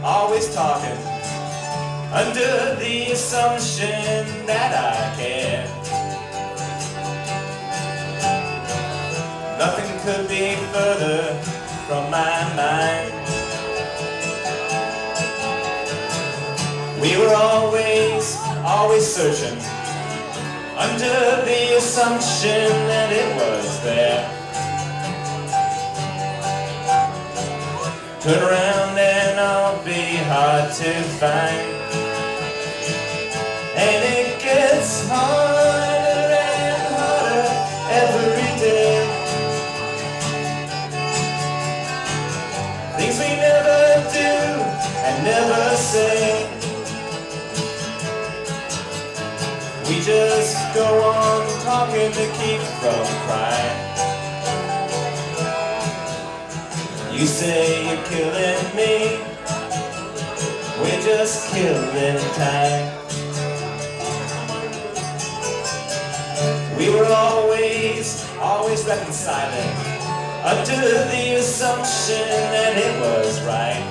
always talking, under the assumption that I care. Nothing could be further from my mind. We were always searching, under the assumption that it was there. Turn around and I'll be hard to find, and it gets harder and harder every day. Things we never do and never say, we just go on talking to keep from crying. You say you're killing me, we're just killing time. We were always reconciling, under the assumption that it was right.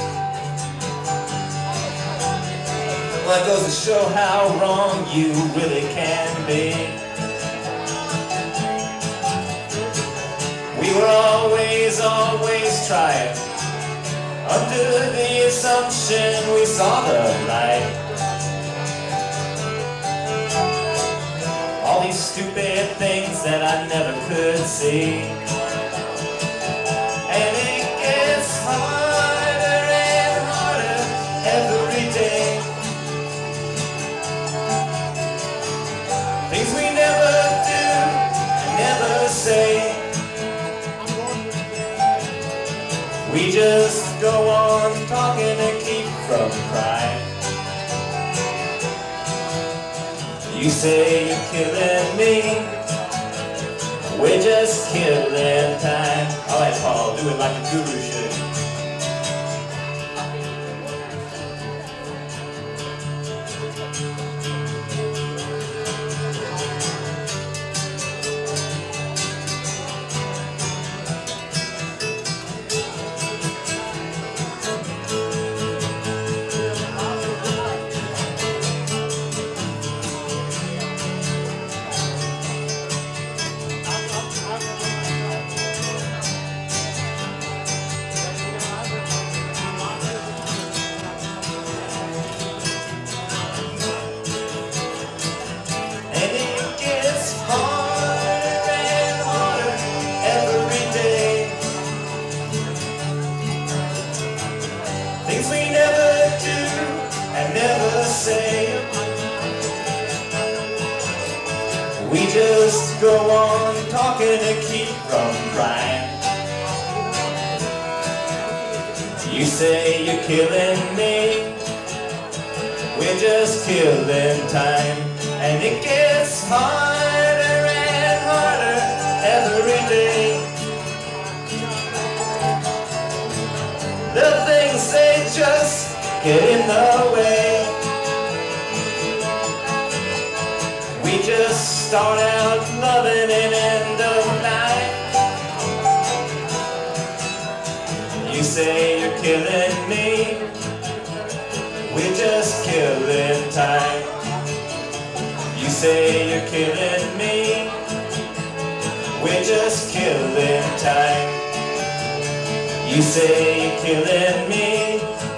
Well, it goes to show how wrong you really can be. We were always trying, under the assumption we saw the light. All these stupid things that I never could see, and it gets harder and harder every day. Things we never do, never say, we just go on talking to keep from crying. You say you're killing me, we're just killing time. Alright, Paul, do it like a guru should. Things we never do and never say, we just go on talking to keep from crying. You say you're killing me, we're just killing time, and it gets harder and harder every day. The things they just get in the way. We just start out loving and end of night. You say you're killing me, we're just killing time. You say you're killing me, we're just killing time. You say you're killing me,